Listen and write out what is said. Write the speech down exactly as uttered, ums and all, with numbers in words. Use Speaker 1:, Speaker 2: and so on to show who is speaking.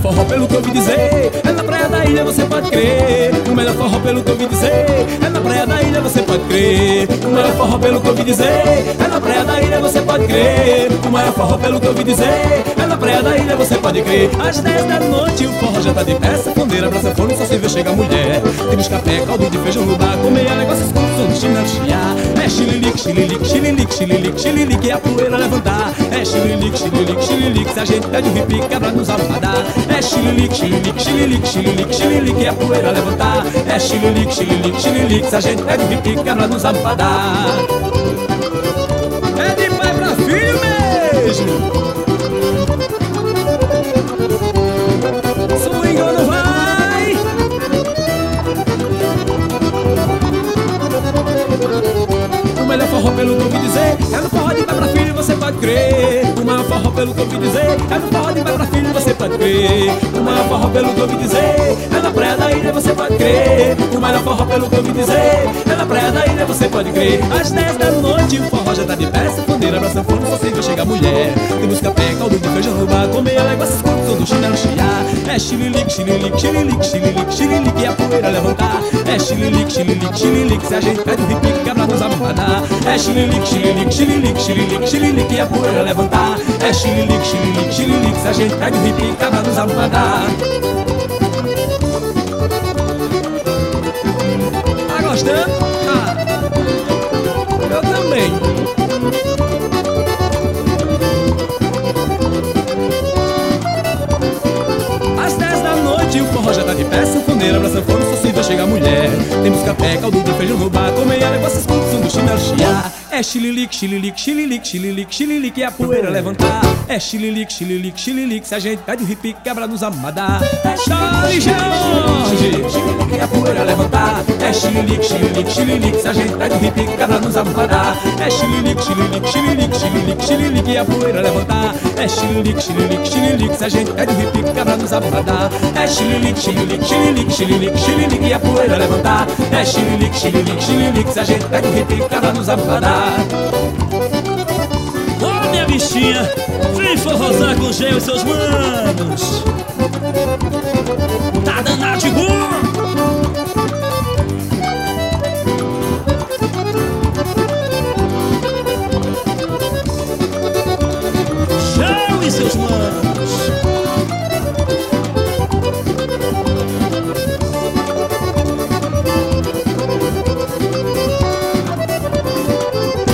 Speaker 1: forró pelo que eu ouvi dizer, é na praia da ilha, você pode crer. O melhor forró pelo que eu ouvi dizer, é na praia da ilha, você pode crer. O melhor forró pelo que eu ouvi dizer, é na praia da ilha, você pode crer. O maior forró pelo que eu ouvi dizer, é na praia da ilha, você pode crer. Às dez da noite o forró já tá de pé, sanfoneira, pra sanfona, só se vê chega a mulher. Temos café, caldo de feijão no bar, comer negócios com som do chinelo chiar. É xililique, xililique, xililique, xililique, xililique, e a poeira levantar. É xililique, xililique, xililique, se a gente pede o ripi, quebra nos almofadar. É xililique, xililique, xililique, xililique, xililique, e a poeira levantar. É xililique, xililique, xililique, se a gente pede o ripi, quebra nos almofadar. É de pai pra filho mesmo. Swing não vai. O melhor forró pelo que eu ouvi dizer, é no forró de pai pra filho, você pode crer. O maior forró pelo que eu ouvi dizer, é no forró de pai pra filho, você pode crer. O maior forró pelo que eu ouvi dizer, é na praia da ilha, você pode crer. O melhor forró pelo que eu ouvi dizer, é na praia da ilha, você pode crer. Às dez da noite o forró já tá de pé, sanfoneira, pra sanfona, só se vê chega a mulher. Temos café, caldo de feijão no bar, comer negócios com som do chinelo chiar. É xililique, xililique, xililique, xililique, xililique, e a poeira levantar. É xililique, xililique, xililique, se a gente pede o ripique, quebra nos almofadar. É xililique, xililique, xililique, xililique, xililique, e a poeira levantar. É xililique, xililique, xililique, se a gente pede o ripique, quebra nos almofadar. Tá gostando? Ah, eu também. O forró já tá de pé, sanfoneira, pra sanfona, só se vê chega a mulher. Temos café, caldo de feijão no bar, comer negócios com som do chinelo chiar. É xililique, xililique, xililique, xililique, xililique, e a poeira levantar. É xililique, xililique, xililique, se a gente pede o ripique, quebra nos amadar. É Charlie Jorge, xililique, e a poeira levantar. É xililique, xililique, xililique, se a gente pede o ripique, quebra nos amadar. É xililique, xililique, xililique, xililique, xililique, e a poeira levantar. É xililique, xililique, xililique, se a gente pede o ripique, quebra nos amadar. É xililique, xililique, xililique, xililique, xililique, e a poeira levantar. É xililique, xililique, xililique, se a gente pede o ripique, quebra nos amadar.
Speaker 2: Ô minha bichinha, vem forrosar com o Gel e seus manos.